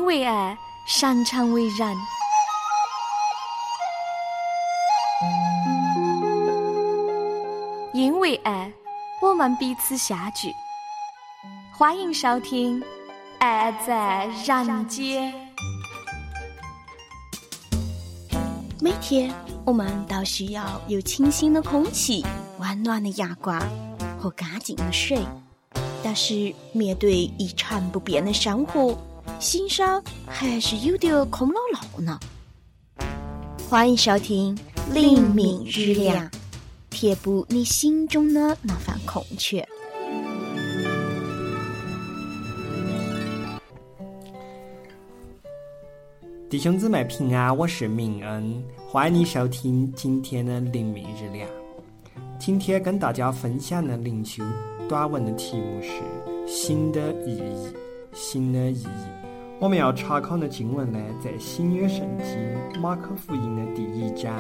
为爱，擅长为人。因为爱，我们彼此相聚。欢迎收听《爱在人间》。 每天我们都需要有清新的空气、温暖的阳光和干净的水，但是面对一成不变的生活，心上还是有点空落落呢。欢迎收听黎明日亮，填补你心中的那份空缺。 弟兄姊妹平安，我是明恩，欢迎你收听今天的黎明日亮。今天跟大家分享的灵修短文的题目是新的意义。新的意义，我们要查考的经文呢，在新约圣经马可福音的第1章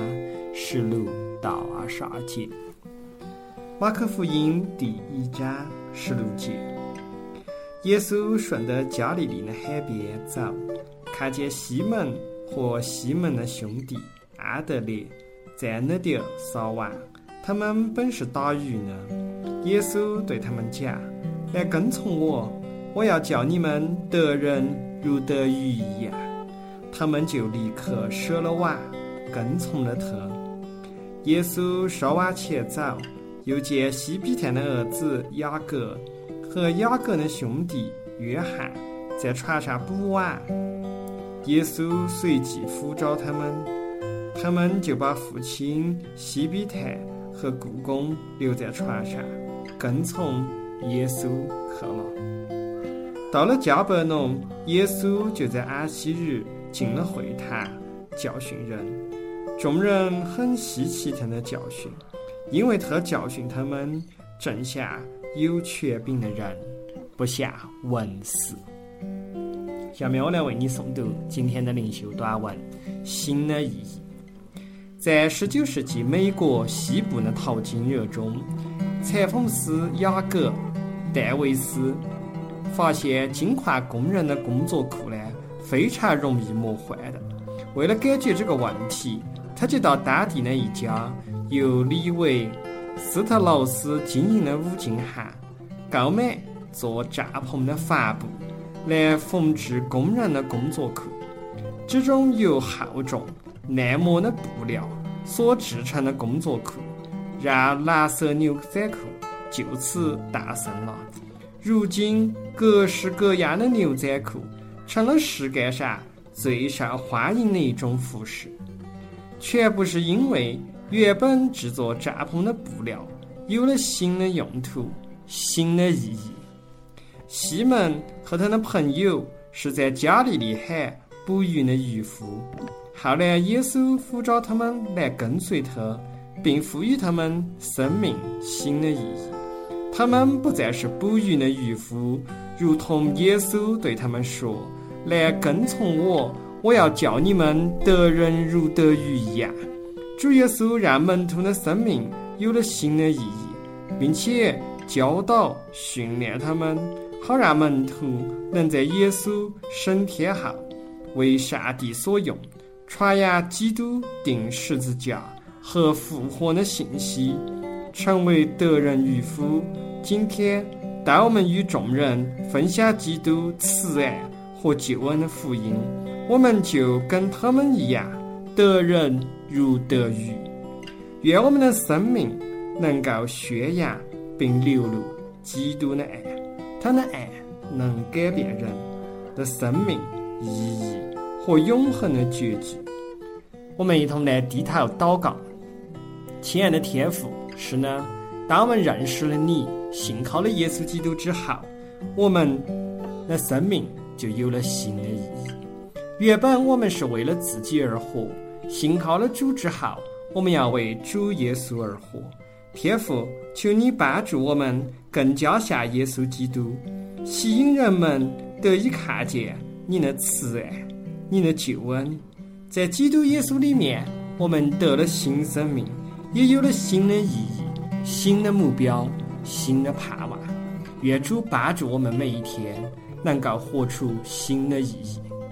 16到22节。马可福音第1章16节，耶稣顺着加利利的海边走，看见西门和西门的兄弟安德烈在那地撒网，他们本是打鱼呢。耶稣对他们讲：来跟从我，我要叫你们得人如得鱼一样。他们就立刻舍了网，跟从了他。耶稣稍往前走，又见西比泰的儿子雅各和雅各的兄弟约翰在船上捕网。耶稣随即呼召他们，他们就把父亲西比泰和雇工留在船上，跟从耶稣去了。到了迦百农，耶稣就在安息日进了会堂，教训人。众人很稀奇他的教训，因为他教训他们正像有权柄的人，不像文士。下面我来为你诵读今天的灵修短文新的意义。在19世纪美国西部的淘金热中，裁缝师雅各·戴维斯发现金矿工人的工作裤呢非常容易磨坏的。为了解决这个问题，他就到当地的一家由李维·斯特劳斯经营的五金行购买做帐篷的帆布来缝制工人的工作裤。这种由厚重耐磨的布料所制成的工作裤，让蓝色牛仔裤就此诞生了。如今各式各样的牛仔裤成了世界上最受欢迎的一种服饰，全部是因为原本制作帐篷的布料有了新的用途、新的意义。西门和他的朋友是在加利利海捕鱼的渔夫，后来耶稣呼召他们来跟随他，并赋予他们生命新的意义。他们不再是捕鱼的渔夫，如同耶稣对他们说：来跟从我，我要叫你们得人如得鱼一样。主耶稣让门徒的生命有了新的意义，并且教导训练他们，好让门徒能在耶稣升天后为上帝所用，传扬基督钉十字架和复活的信息，成为得人渔夫。今天当我们与众人分享基督慈爱和救恩的福音，我们就跟他们一样得人如得鱼。愿我们的生命能够宣扬并流露基督的爱，他的爱能改变人的生命意义和永恒的结局。我们一同来低头祷告。亲爱的天父，是呢，当我们认识了你，信靠了耶稣基督之后，我们的生命就有了新的意义。原本我们是为了自己而活，信靠了主之后，我们要为主耶稣而活。天父，求你帮助我们更加像耶稣基督，吸引人们得以看见你的慈爱，你的救恩。在基督耶稣里面，我们得了新生命，也有了新的意义、新的目标、新的盼望。愿主帮助我们每一天能够活出新的意义。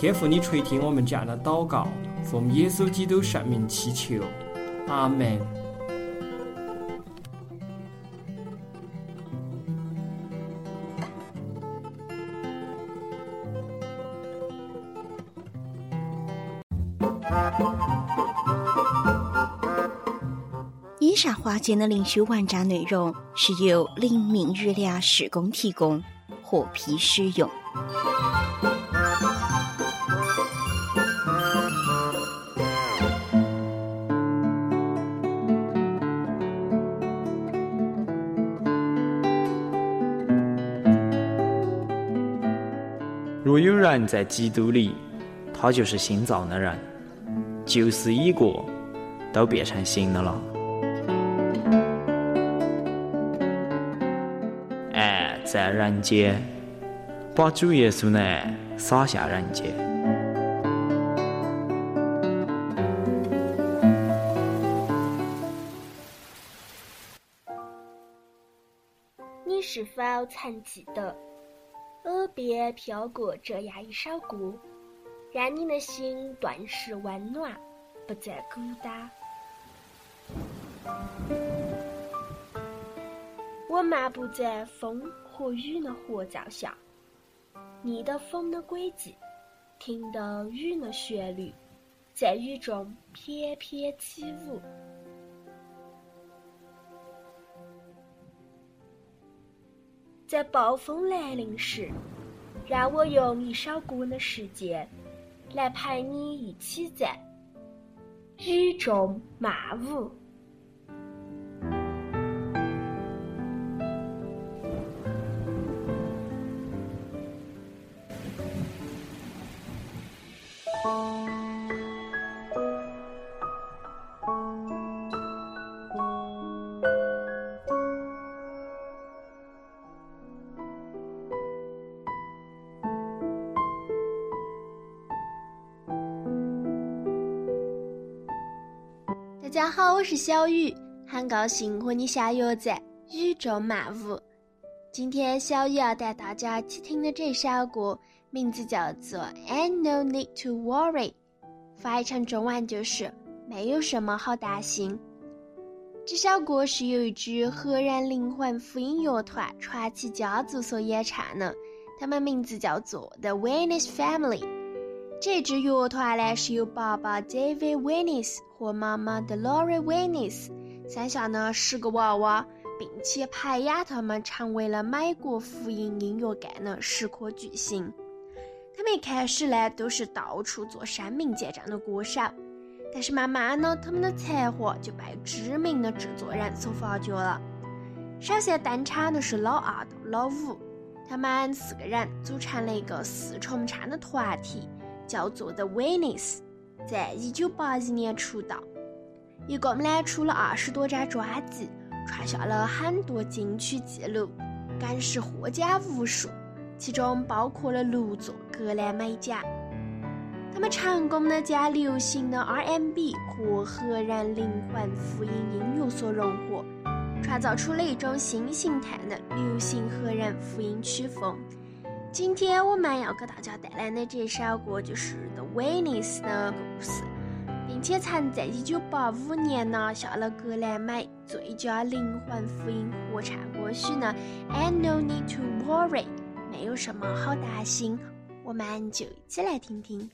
天父，你垂听我们这样的祷告，奉耶稣基督圣名祈求，阿们。 以上话节的灵修完整内容是由灵敏日俩施工提供，获批使用。 若有人在基督里，他就是新造的人，旧事已过，都变成新的了。爱在人间，把主耶稣的爱洒下人间。 你是否曾记得耳边飘过这样一首歌，让你的心顿时温暖，不再孤单？我漫步在风和雨的河道下，逆的风的轨迹，听的雨的旋律，在雨中翩翩起舞。在暴风来临时，让我用一首歌的时间来陪你一起在雨中漫舞。 大家好，我是小雨，很高兴和你相约在雨中漫舞。今天小雨要带大家一起听的这首歌名字叫做 Ain't No Need to Worry， 翻译成中文就是没有什么好担心。这首歌是由一支荷兰灵魂福音乐团传奇家族所演唱的，他们名字叫做 The Winnis Family。这支乐团呢是由爸爸 David Winnis 和妈妈 Dolores Winnis 生下了10个娃娃，并且培养他们成为了美国福音音乐界的10颗巨星。他们一开始呢都是到处做声名见证的歌手，但是慢慢呢他们的才华就被知名的制作人所发掘了。首先登场的是老二到老五，他们4个人组成了一个4重唱的团体，叫做 The Winnis， 在1981年出道，一共呢出了20多张专辑，创下了很多金曲纪录，更是获奖无数，其中包括了6座格莱美奖。他们成功的将流行的 R&B 和荷兰灵魂福音音乐所融合，创造出了一种新形态的流行荷兰福音曲风。今天我们要给大家带来的这首歌就是 The Winnis 的故事，并且曾在1985年拿下了格莱美最佳灵魂福音合唱歌曲呢 Ain't No Need to Worry， 没有什么好担心。我们就一起来听听。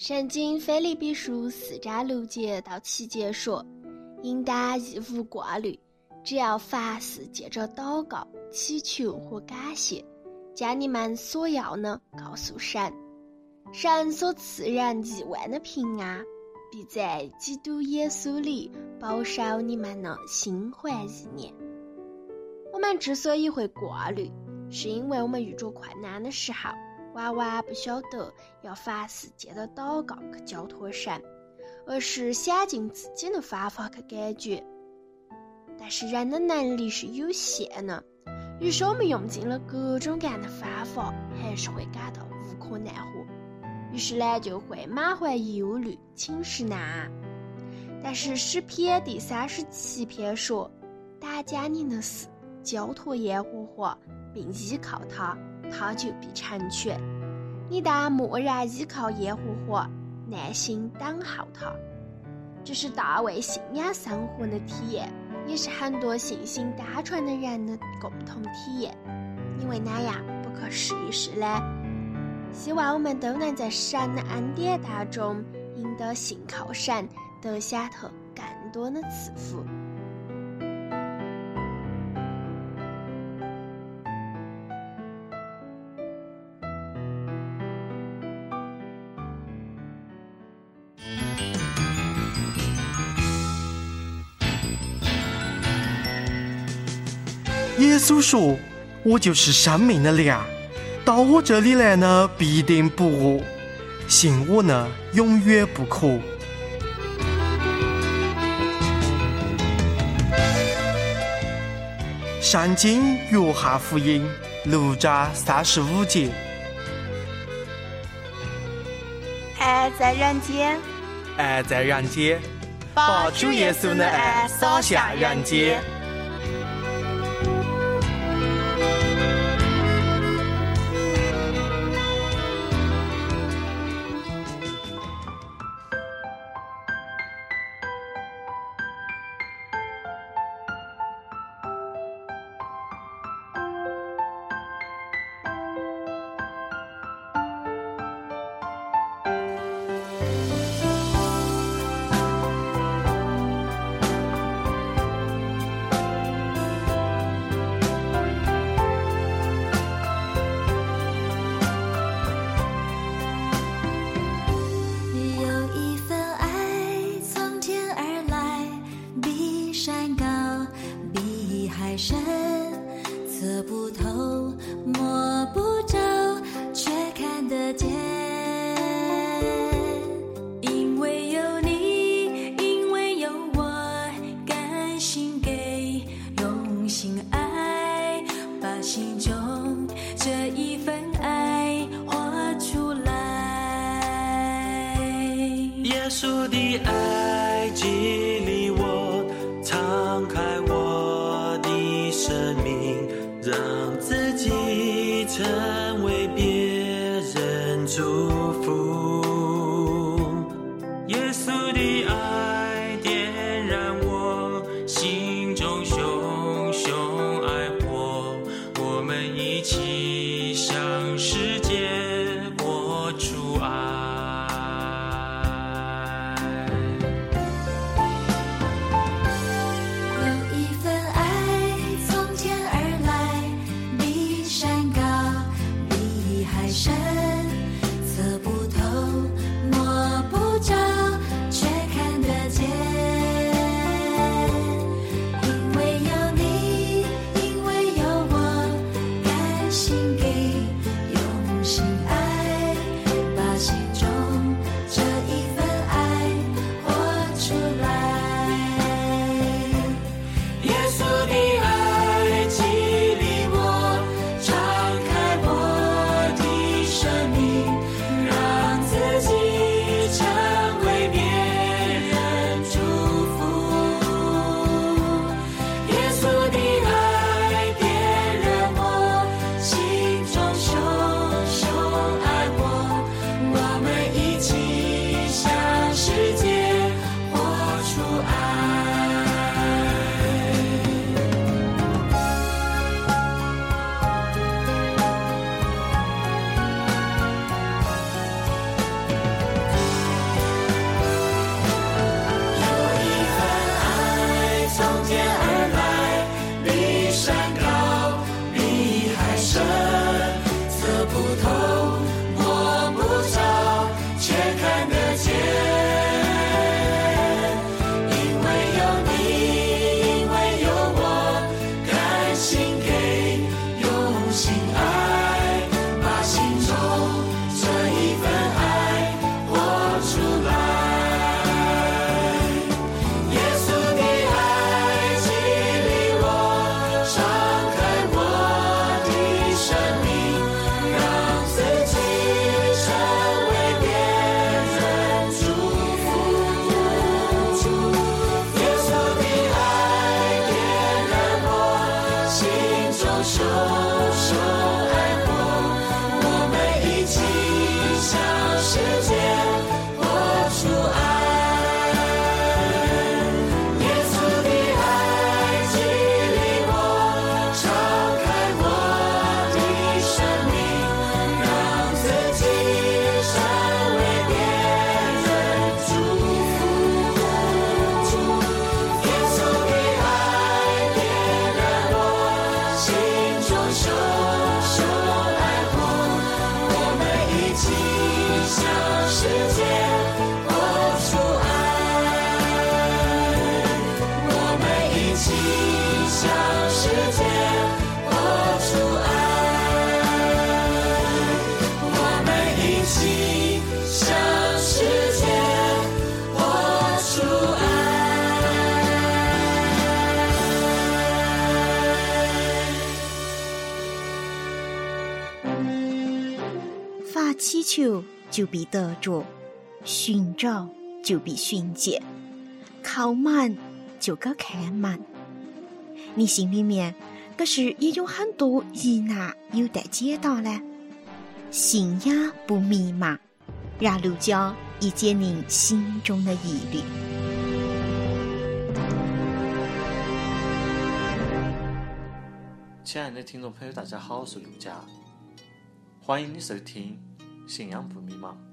圣经腓立比书4章6节到7节说，应当一无挂虑，只要凡事借着祷告、祈求和感谢，将你们所要的告诉神。神所赐人1万的平安，必在基督耶稣里保守你们的心怀意念。我们之所以会挂虑，是因为我们遇着困难的时候，往往不晓得要凡事借着祷告去交托神，而是想尽自己的方法去解决。但是人的能力是有限的，于是我们用尽了各种各样的方法，还是会感到无可奈何，于是呢就会满怀忧虑，寝食难安。但是诗篇第37篇说，但将你的事交托耶和华，并依靠他，他就必成全。你当默然依靠耶和华，耐心等候他。这是大卫信仰生活的体验，也是很多信心单纯的人的共同体验。因为那样不可试一试呢？希望我们都能在神的恩典当中，赢得信靠神，得享他更多的赐福。 耶稣说，我就是生命的粮，到我这里来呢，必定不饿，信我呢，永远不渴。圣经约翰福音6章35节。 爱在人间， 爱在人间，把主耶稣的爱洒向人间。 测不透，摸不着，却看得见。因为有你，因为有我，甘心给，用心爱，把心中这一份爱活出来。 耶稣的爱激励我，敞开我的生命，让自己成为别人祝福。耶稣的爱点燃我心中熊熊爱火，我们一起向世界播出爱。 测手手爱火，我们一起向世界活出爱。耶稣的爱激励我，敞开我的生命，让自己成为别人祝福。耶稣的爱点燃我心中手手爱火，我们一起向世界活出爱，我们一起向世界活出爱，我们一起向世界活出爱。 发祈求就必得着，寻找就必寻见，靠满就该看满。你心里面可是也有很多疑难有待解答呢？信仰不迷茫，让路教已解您心中的疑虑。 亲爱的听众朋友，大家好，我是陆佳，欢迎你收听信仰不迷茫。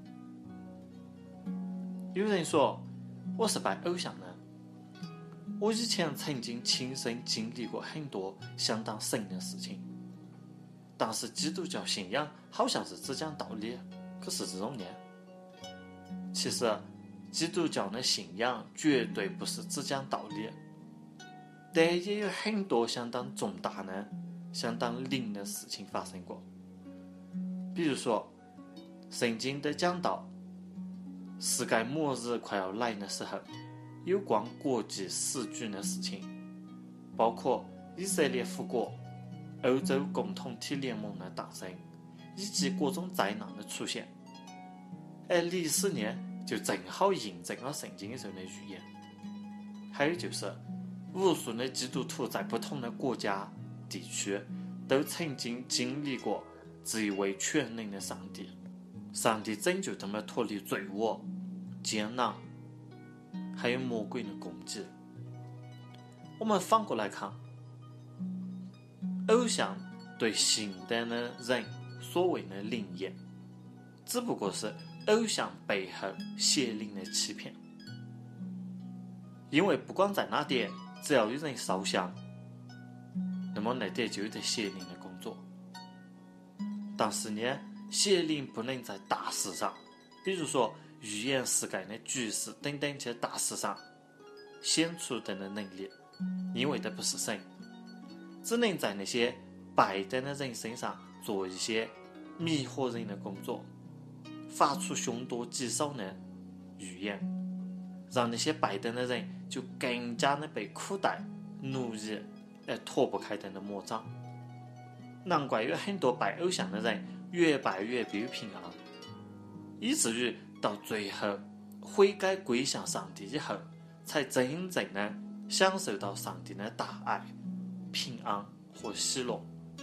有人说我是拜偶像的，我以前曾经亲身经历过很多相当神的事情，但是基督教信仰好像是只讲道理，可是这种呢？其实基督教的信仰绝对不是只讲道理，但也有很多相当重大的相当灵的事情发生过。比如说圣经的讲到世界末日快要来的时候，有关国际时局的事情，包括以色列复国、欧洲共同体联盟的诞生，以及各种灾难的出现。而历史呢，就正好印证了圣经上的预言。还有就是无数的基督徒在不同的国家地区都曾经经历过这一位全能的上帝，上帝拯救他们脱离罪恶、艰难，还有魔鬼的攻击。我们反过来看，偶像对信的人所谓的灵验，只不过是偶像背后邪灵的欺骗。因为不管在哪点，只要有人烧香，那么那点就有点邪灵的工作。但是呢，邪灵不能在大事上，比如说预言世界的局势等等这些大事上显出的能力，因为它不是神，只能在那些拜登的人身上做一些迷惑人的工作，发出凶多吉少的预言，让那些拜登的人就更加的被苦待奴役而脱不开的魔掌。难怪有很多拜偶像的人越拜越不平安，以至于到最后悔改归向上帝以后，才真正的享受到上帝的大爱、平安和喜乐。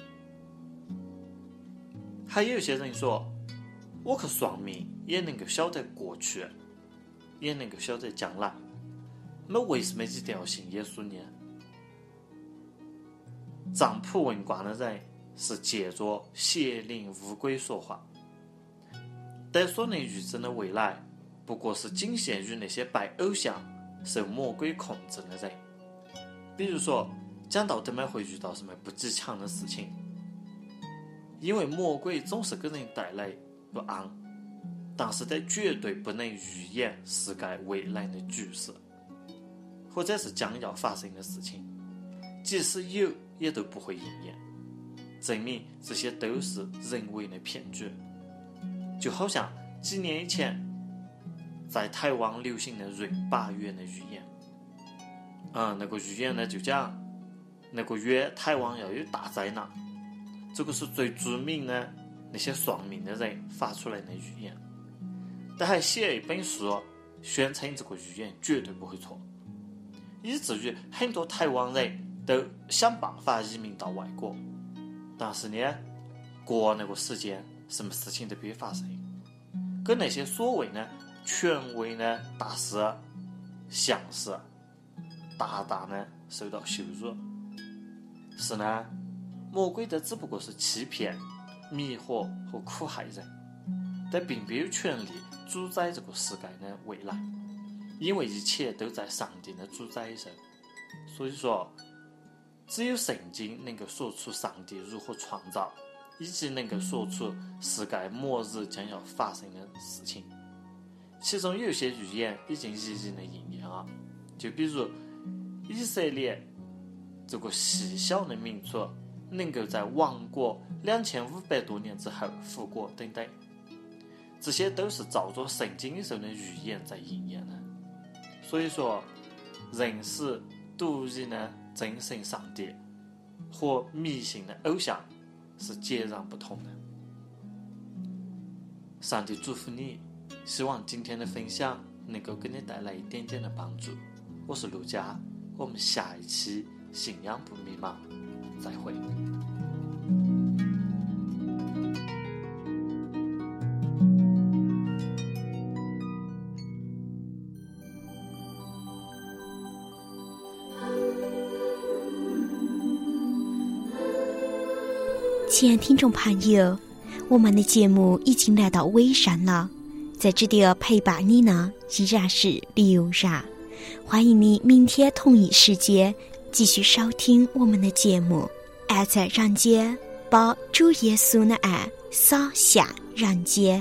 还有些人说，我去算命也能够晓得过去，也能够晓得将来，那为什么一定要信耶稣呢？占卜问卦的人是借着邪灵乌龟说话，但所能预知的未来不过是仅限于那些拜偶像、受魔鬼控制的人。比如说讲到他们会遇到什么不吉祥的事情，因为魔鬼总是给人带来不安，但是它绝对不能预言世界未来的局势，或者是将要发生的事情，即使有也都不会应验，证明这些都是人为的骗局。就好像几年以前在台湾流行的闰8月的预言，那个预言呢就讲那个月台湾要有大灾难，这个是最著名的那些算命的人发出来的预言，但还写了一本书宣称这个预言绝对不会错，以至于很多台湾人都想办法移民到外国， 但是呢，过那个时间，什么事情都别发生，跟那些所谓呢权威呢大师相似，大大呢受到羞辱。是呢，魔鬼的只不过是欺骗、迷惑和苦害人，但并没有权利主宰这个世界的未来，因为一切都在上帝的主宰中。所以说，只有圣经能够说出上帝如何创造，以及能够说出世界末日将要发生的事情。其中有一些预言已经一一的应验了，就比如以色列这个细小的民族能够在亡国2500多年之后复国等等，这些都是照着圣经里头的预言在应验的。所以说，认识独一的真神上帝和迷信的偶像是截然不同的。上帝祝福你，希望今天的分享能够给你带来一点点的帮助。我是陆佳，我们下一期信仰不迷茫再会。 亲爱听众朋友，我们的节目已经来到尾声了，在这里陪伴你呢依然是刘然，欢迎你明天同一时间继续收听我们的节目。爱在人间，把主耶稣的爱洒下人间。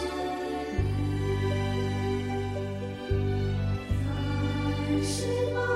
是吗？